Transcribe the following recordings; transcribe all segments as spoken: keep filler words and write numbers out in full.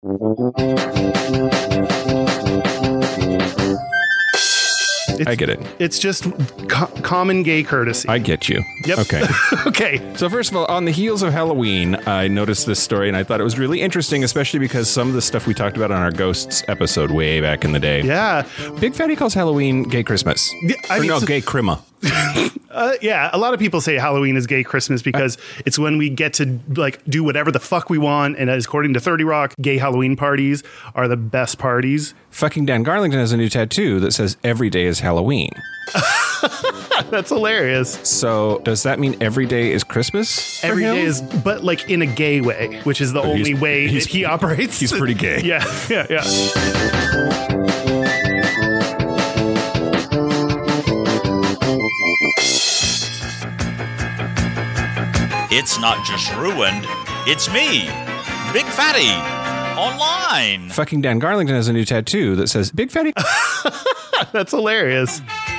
It's, I get it. It's just co- common gay courtesy. I get you. Yep. Okay. Okay. So first of all, on the heels of Halloween, I noticed this story and I thought it was really interesting, especially because some of the stuff we talked about on our Ghosts episode way back in the day. Yeah. Big Fatty calls Halloween gay Christmas. Yeah, I or mean, no, so- gay Crima. Uh, yeah, a lot of people say Halloween is gay Christmas because it's when we get to like do whatever the fuck we want. And as according to thirty Rock, gay Halloween parties are the best parties. Fucking Dan Garlington has a new tattoo that says every day is Halloween. That's hilarious. So does that mean every day is Christmas? for Every him? day is, but like in a gay way, which is the only he's- way he's- that he operates. He's pretty gay. Yeah, yeah, yeah. It's not just ruined, it's me, Big Fatty, online. Fucking Dan Garlington has a new tattoo that says Big Fatty. That's hilarious.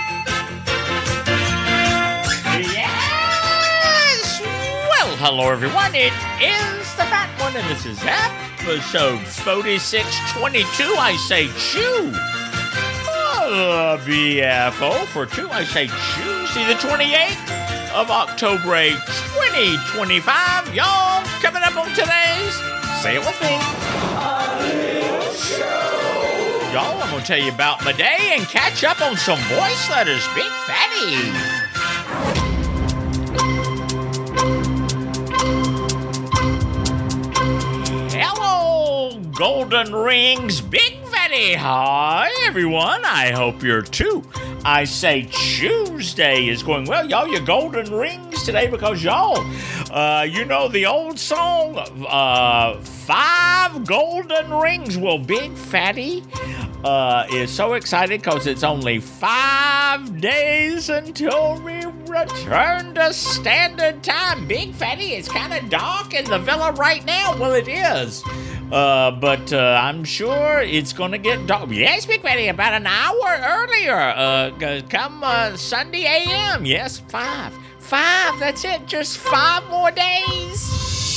Yes! Well, hello everyone, it is the Fat One, and this is episode forty-six twenty-two, I say chew. Uh, B F O for two, I say Tuesday the twenty-eighth of October twenty twenty-five. Y'all, coming up on today's, say it with me. Y'all, I'm going to tell you about my day and catch up on some voice letters. Big Fatty. Hello, Golden Rings, Big Fatty. Hi, everyone. I hope you're too. I say Tuesday is going well. Y'all, your golden rings today because y'all, uh, you know the old song, uh, Five Golden Rings. Well, Big Fatty uh, is so excited because it's only five days until we return to standard time. Big Fatty, it's kind of dark in the villa right now. Well, it is. Uh, but uh, I'm sure it's going to get dark. Yes, Big Fatty, about an hour earlier. Uh, g- come uh, Sunday A M. Yes, five. Five, that's it. Just five more days.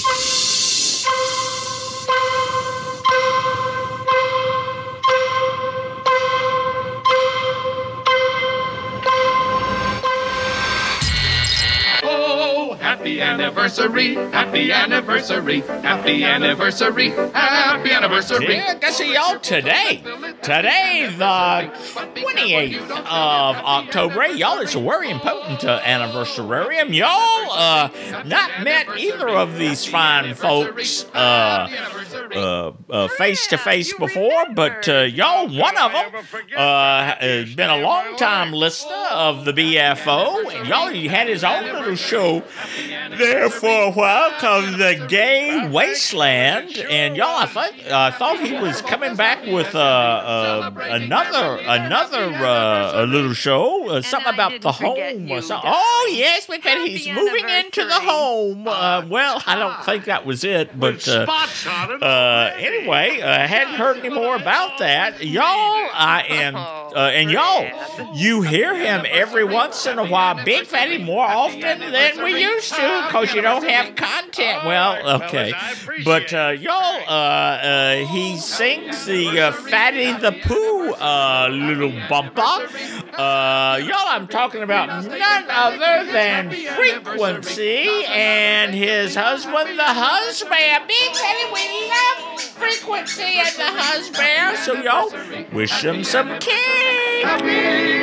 Oh, happy anniversary, happy anniversary, happy anniversary, happy anniversary. Yeah, guess see y'all today. Today, the twenty-eighth of October. Y'all, it's a very important uh, anniversarium. Y'all, uh, not met either of these fine folks uh, uh, uh, face-to-face before, but uh, y'all, one of them uh, has been a long-time listener of the B F O, and y'all, he had his own little show there for a while called The Gay Wasteland, and y'all, I thought, I thought he was coming back with uh, uh, another another uh, a little show, uh, something about the home or something. Oh, yes, because he's moving into the home. Uh, well, I don't think that was it, but uh, uh, anyway, I uh, hadn't heard any more about that. Y'all, I am, uh, and y'all, you hear him every once in a while, Big Fatty, more often than we used to, because you don't have content. Well, okay. But, uh, y'all, uh, uh, he sings the uh, Fatty the Pooh uh, little bumper. Uh, y'all, I'm talking about none other than Frequency and his husband, the Husband. Big Fatty, we love Frequency and the Husband. So, y'all, wish them some cake. Happy,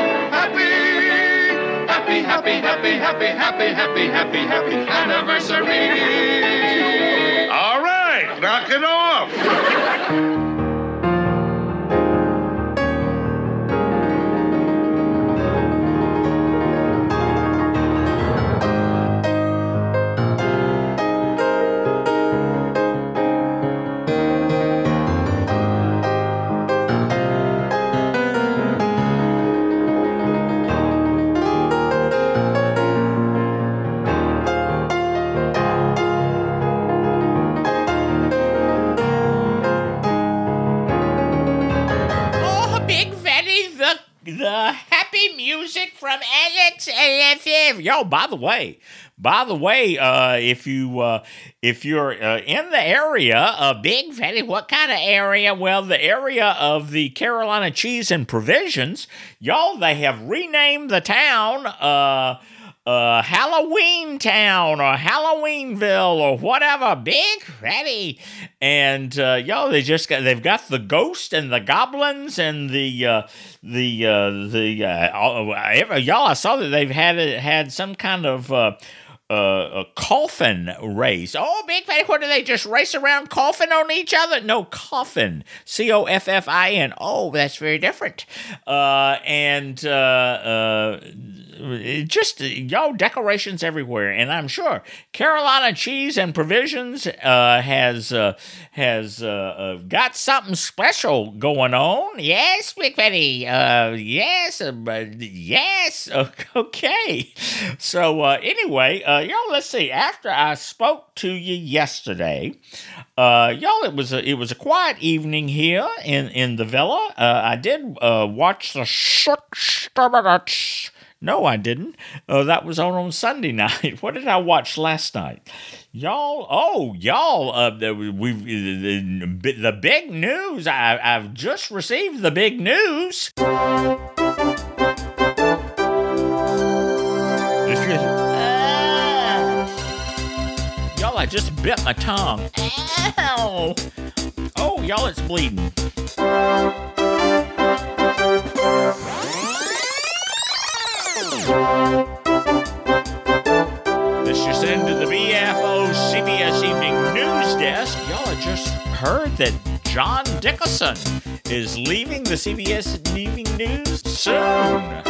happy, happy, happy, happy, happy, happy, happy, happy, happy anniversary. All right, knock it off. The Happy Happy music from Alex L F M. Yo, by the way, by the way, uh, if you uh, if you're uh, in the area of Big Fatty, what kind of area? Well, the area of the Carolina Cheese and Provisions. Y'all, they have renamed the town. Uh, Uh, Halloween Town or Halloweenville or whatever, Big Fatty, and uh, yo, they just got they've got the ghost and the goblins and the uh, the uh, the uh, y'all. I saw that they've had had some kind of uh, uh, a coffin race. Oh, Big Fatty, what do they just race around coughing on each other? No, coffin, C O F F I N. Oh, that's very different. Uh, and uh, uh. Just, yo, decorations everywhere. And I'm sure Carolina Cheese and Provisions uh, has uh, has uh, uh, got something special going on. Yes, Big Fatty. Uh, yes. Uh, yes. Okay. So, uh, anyway, uh, yo, let's see. After I spoke to you yesterday, uh, y'all, it was a, it was a quiet evening here in, in the villa. Uh, I did uh, watch the No, I didn't. Uh, that was on on Sunday night. What did I watch last night? Y'all, oh, y'all, uh, we the, the big news. I, I've just received the big news. Y'all, I just bit my tongue. Ow! Oh, y'all, it's bleeding. This just into the B F O C B S Evening News Desk. Y'all have just heard that John Dickerson is leaving the C B S Evening News soon.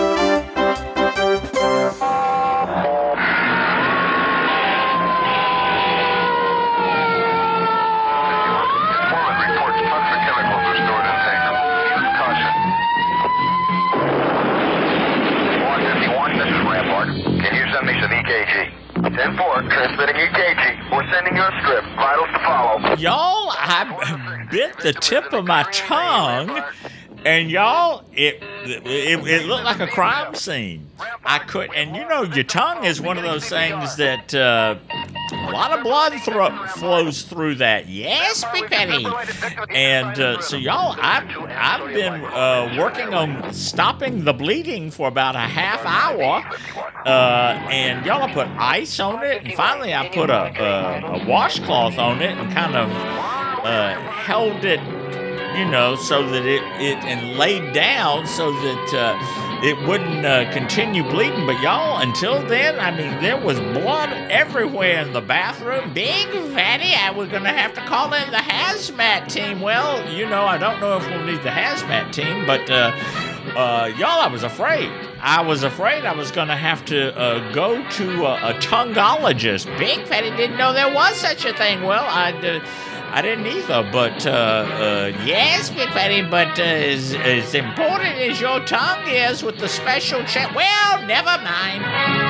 ten four, transmitting E K G. We're sending you a script. Vitals to follow. Y'all, I bit the tip of my tongue, and y'all, it, it it looked like a crime scene. I could, and you know, your tongue is one of those things that uh, a lot of blood thro- flows through that. Yes, Big Fatty. And uh, so, y'all, I've, I've been uh, working on stopping the bleeding for about a half hour. Uh, and y'all, I put ice on it. And finally, I put a, a, a washcloth on it and kind of uh, held it, you know, so that it, it and laid down so that uh, it wouldn't uh, continue bleeding. But y'all, until then, I mean, there was blood everywhere in the bathroom. Big Fatty, I was going to have to call in the hazmat team. Well, you know, I don't know if we'll need the hazmat team, but uh, uh, y'all, I was afraid. I was afraid I was going to have to uh, go to a, a tonguologist. Big Fatty didn't know there was such a thing. Well, I'd... Uh, I didn't either, but, uh, uh, yes, Big Fatty, but uh, as, as important as your tongue is with the special check, well, never mind.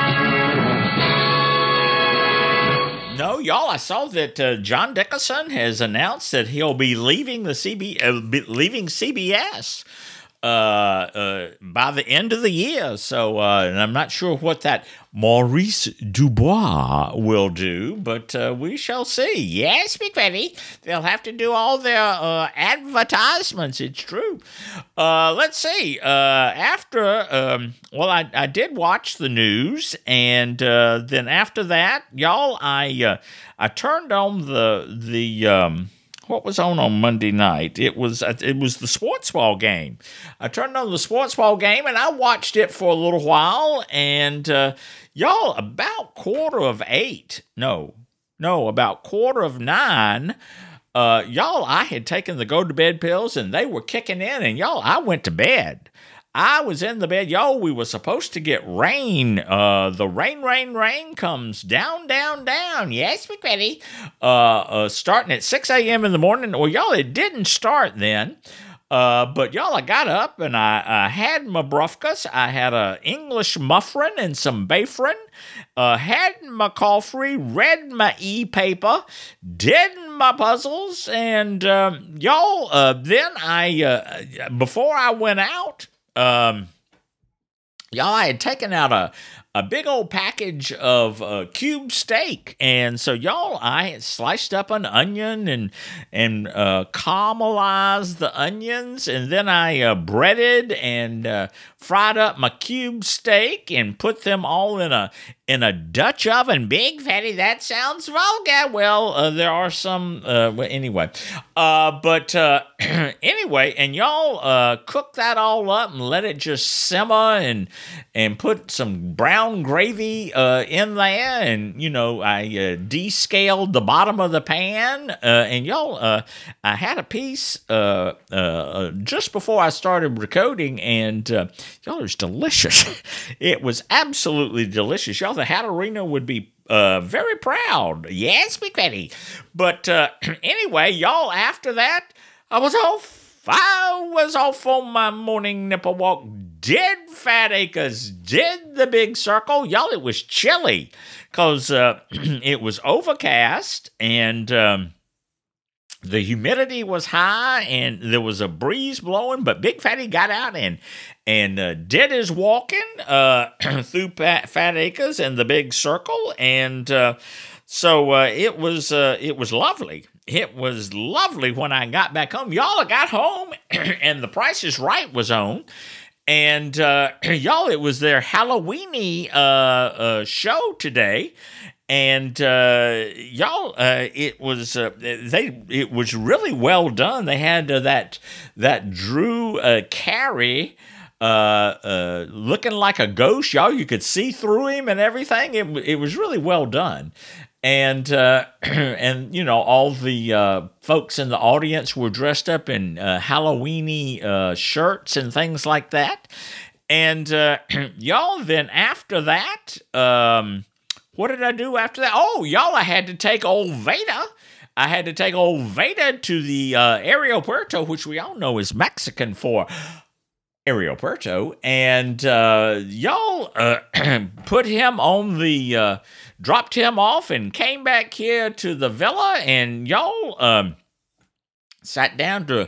No, y'all, I saw that uh, John Dickerson has announced that he'll be leaving the C B, uh, be leaving C B S uh, uh, by the end of the year. So, uh, and I'm not sure what that Maurice Dubois will do, but uh, we shall see. Yes, Big Fatty, they'll have to do all their uh, advertisements. It's true. Uh, let's see. Uh, after, um, well, I, I did watch the news, and uh, then after that, y'all, I uh, I turned on the the. Um, What was on on Monday night? It was it was the sports ball game. I turned on the sports ball game and I watched it for a little while. And uh, y'all, about quarter of eight, no, no, about quarter of nine, uh, y'all, I had taken the go to bed pills and they were kicking in. And y'all, I went to bed. I was in the bed. Yo, we were supposed to get rain. Uh, the rain, rain, rain comes down, down, down. Yes, Big Fatty. Uh, uh, starting at six a.m. in the morning. Well, y'all, it didn't start then. Uh, but y'all, I got up and I, I had my brufkas. I had a English muffin and some bafrin. Uh, had my coffee, read my e-paper, did my puzzles, and um, y'all, uh, then I, uh, before I went out, Um, y'all, I had taken out a, a big old package of uh, cube steak. And so, y'all, I had sliced up an onion and and uh, caramelized the onions. And then I uh, breaded and uh, fried up my cube steak and put them all in a in a Dutch oven. Big Fatty, that sounds vulgar. Well, uh, there are some, uh, well, anyway. Uh, but uh, anyway, and y'all uh, cook that all up and let it just simmer and and put some brown gravy uh, in there. And, you know, I uh, descaled the bottom of the pan. Uh, and y'all, uh, I had a piece uh, uh, just before I started recording, and uh, y'all, it was delicious. It was absolutely delicious. Y'all, the Hatterino would be uh, very proud. Yes, Big Fatty. But uh, anyway, y'all, after that, I was off. I was off on my morning nipple walk. Did Fat Acres, did the big circle. Y'all, it was chilly because uh, it was overcast and um, the humidity was high and there was a breeze blowing, but Big Fatty got out and and uh, did his walking uh, through Fat, Fat Acres and the big circle. And uh, so uh, it was uh, it was lovely. It was lovely when I got back home. Y'all, I got home and The Price is Right was on. And uh, y'all, it was their Halloweeny uh, uh, show today. And uh, y'all, uh, it was uh, they. It was really well done. They had uh, that that Drew uh, Carey uh, uh, looking like a ghost. Y'all, you could see through him and everything. It it was really well done. And, uh, and you know, all the uh, folks in the audience were dressed up in uh, Halloweeny uh, shirts and things like that. And, uh, y'all, then after that, um, what did I do after that? Oh, y'all, I had to take old Veda. I had to take old Veda to the uh, Aeropuerto, which we all know is Mexican for Aeropuerto. And uh, y'all uh, put him on the... Uh, dropped him off and came back here to the villa, and y'all um, sat down to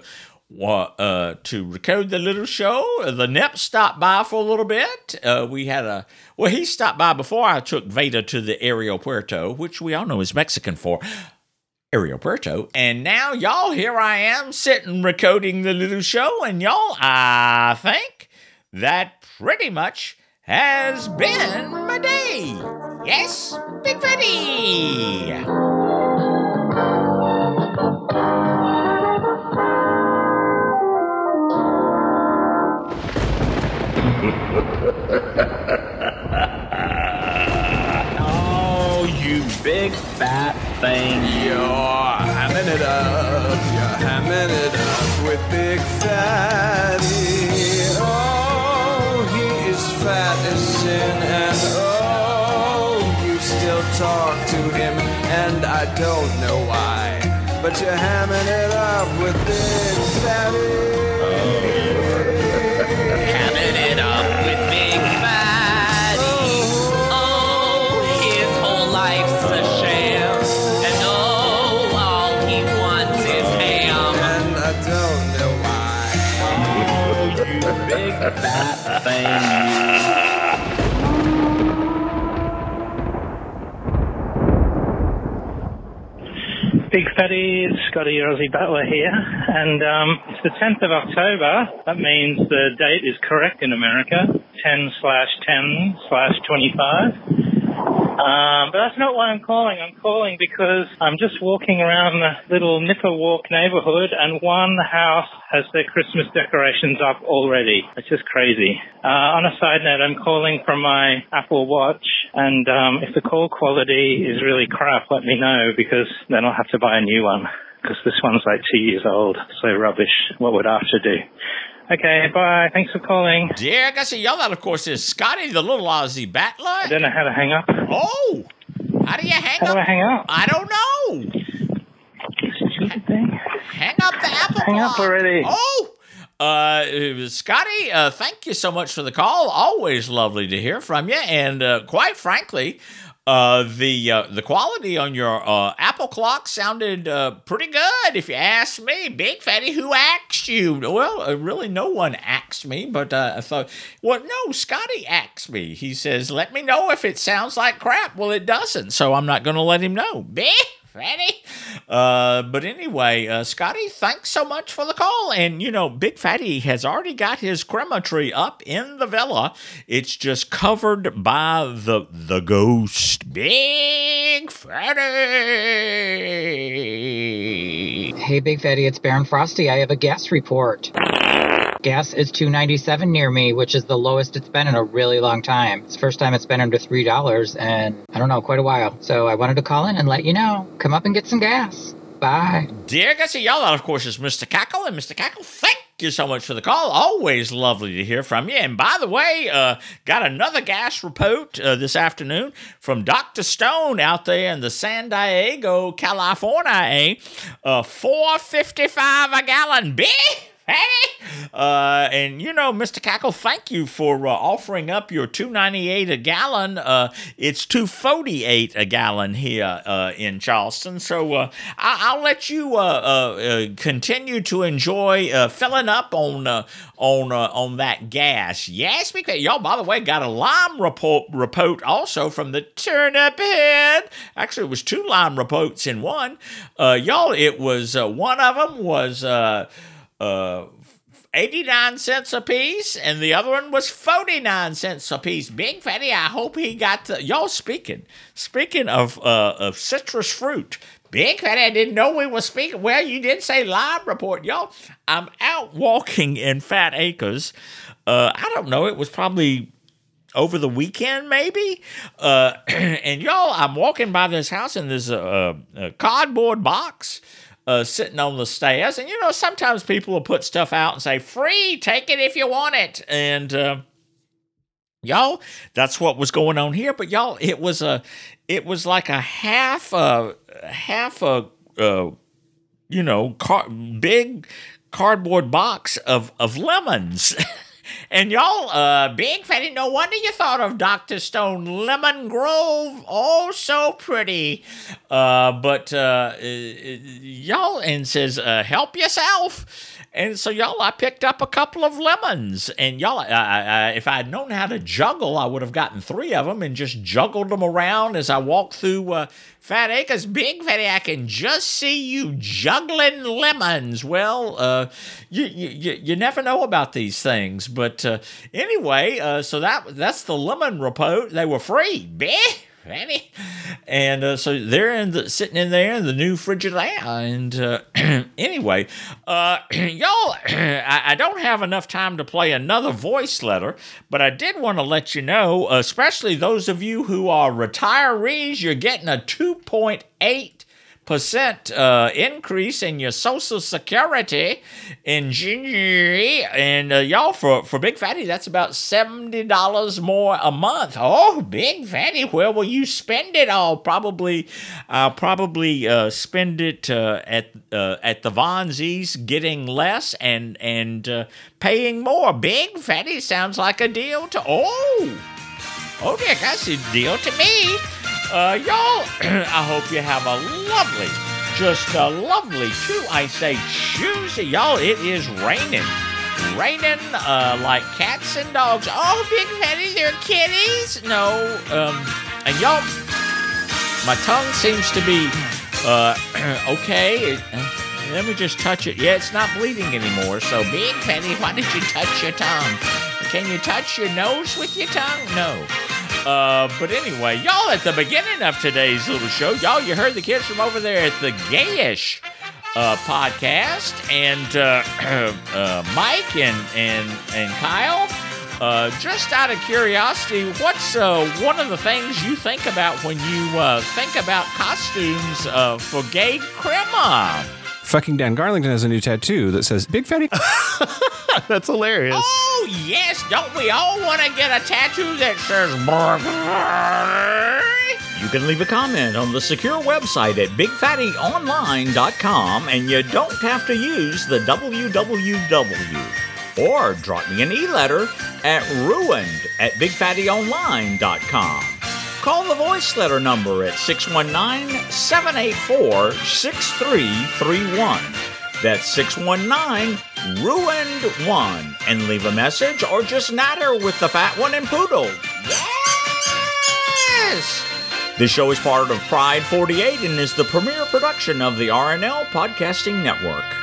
uh, to record the little show. The Nep stopped by for a little bit. Uh, we had a well, he stopped by before I took Veda to the Aeropuerto, which we all know is Mexican for Aeropuerto. And now, y'all, here I am sitting recording the little show, and y'all, I think that pretty much has been my day. Yes, Big Fatty! Oh, you big fat thing. You're hamming it up, you're hamming it up with Big Fatty. Oh, he is fat as sin, and oh, you still talk to him, and I don't know why, but you're hamming it up with Big Fatty. Hamming it up with Big Fatty. Oh, his whole life's a sham, and oh, all he wants is ham, and I don't know why. Oh, you big fat thing. Big Fatty, it's Scotty Aussie Butler here, and um, it's the tenth of October. That means the date is correct in America, ten slash ten slash twenty-five. Um, but that's not why I'm calling. I'm calling because I'm just walking around the little Nipper Walk neighborhood, and one house has their Christmas decorations up already. It's just crazy. Uh, on a side note, I'm calling from my Apple Watch, and um, if the call quality is really crap, let me know, because then I'll have to buy a new one, because this one's like two years old. So rubbish. What would after do? Okay, bye. Thanks for calling. Dear Gussie, y'all, that, of course, is Scotty, the little Aussie battler. I don't know how to hang up. Oh! How do you hang how up? How do I hang up? I don't know. Stupid thing. Hang up the Apple Hang clock. up already. Oh! Uh, Scotty, uh, thank you so much for the call. Always lovely to hear from you. And uh, quite frankly, Uh, the uh, the quality on your uh, Apple clock sounded uh, pretty good, if you ask me. Big Fatty, who asked you? Well, uh, really, no one asked me, but uh, I thought, well, no, Scotty asked me. He says, let me know if it sounds like crap. Well, it doesn't, so I'm not going to let him know. Big Fatty. Uh, but anyway, uh, Scotty, thanks so much for the call. And, you know, Big Fatty has already got his crema tree up in the villa. It's just covered by the the ghost. Big Fatty. Hey, Big Fatty, it's Baron Frosty. I have a gas report. Gas is two ninety-seven near me, which is the lowest it's been in a really long time. It's the first time it's been under three dollars, and I don't know, quite a while. So I wanted to call in and let you know. Come up and get some gas. Bye. Dear Gussie, y'all, of course, is Mister Cackle. And Mister Cackle, thank you so much for the call. Always lovely to hear from you. And by the way, uh, got another gas report uh, this afternoon from Doctor Stone out there in the San Diego, California. Uh, four fifty-five a gallon. Big Fatty. Uh, and, you know, Mister Cackle, thank you for uh, offering up your two ninety-eight a gallon. Uh, it's two forty-eight a gallon here uh, in Charleston. So uh, I- I'll let you uh, uh, uh, continue to enjoy uh, filling up on uh, on uh, on that gas. Yes, because y'all, by the way, got a lime report, report also from the Turnip Head. Actually, it was two lime reports in one. Uh, y'all, it was uh, one of them was. Uh, Uh, eighty-nine cents a piece, and the other one was forty-nine cents a piece. Big Fatty, I hope he got the... Y'all speaking. Speaking of uh, of citrus fruit. Big Fatty, I didn't know we were speaking. Well, you did say lime report. Y'all, I'm out walking in Fat Acres. Uh, I don't know. It was probably... over the weekend, maybe? Uh, and y'all, I'm walking by this house, and there's a, a cardboard box uh, sitting on the stairs. And, you know, sometimes people will put stuff out and say, free, take it if you want it. And, uh, y'all, that's what was going on here. But, y'all, it was a, it was like a half a, half a, uh, you know, car- big cardboard box of, of lemons. And y'all, uh, Big Fatty, no wonder you thought of Doctor Stone Lemon Grove. Oh, so pretty. Uh, but, uh, uh, y'all, and says, uh, help yourself. And so, y'all, I picked up a couple of lemons. And, y'all, I, I, if I had known how to juggle, I would have gotten three of them and just juggled them around as I walked through uh, Fat Acres. Big Fatty, I can just see you juggling lemons. Well, uh, you, you, you never know about these things. But uh, anyway, uh, so that that's the lemon report. They were free. Big Fatty. And uh, so they're in the, sitting in there in the new Frigidaire. And uh, anyway, uh, y'all, I, I don't have enough time to play another voice letter, but I did want to let you know, especially those of you who are retirees, you're getting a two point eight percent uh, increase in your Social Security in January. And uh, y'all, for, for Big Fatty, that's about seventy dollars more a month. Oh, Big Fatty, where will you spend it all? Probably, I'll probably uh, spend it uh, at uh, at the Von Z's, getting less and, and uh, paying more. Big Fatty sounds like a deal to... Oh, oh, Dick, that's a deal to me. Uh, y'all, I hope you have a lovely, just a lovely, true, I say, Tuesday. Y'all, it is raining. Raining, uh, like cats and dogs. Oh, Big Fatty, they're kitties. No, um, and y'all, my tongue seems to be, uh, okay. Let me just touch it. Yeah, it's not bleeding anymore. So, Big Fatty, why did you touch your tongue? Can you touch your nose with your tongue? No. Uh, but anyway, y'all, at the beginning of today's little show, y'all, you heard the kids from over there at the Gayish uh, podcast, and uh, uh, Mike and and and Kyle. Uh, just out of curiosity, what's uh, one of the things you think about when you uh, think about costumes uh, for gay crema? Fucking Dan Garlington has a new tattoo that says Big Fatty. That's hilarious. Oh, yes. Don't we all want to get a tattoo that says burger? You can leave a comment on the secure website at big fatty online dot com, and you don't have to use the W W W. Or drop me an e-letter at ruined at big fatty online dot com. Call the voice letter number at six one nine, seven eight four, six three three one. That's six one nine, ruined one. And leave a message or just natter with the fat one and Poodle. Yes! This show is part of Pride forty-eight and is the premier production of the R N L Podcasting Network.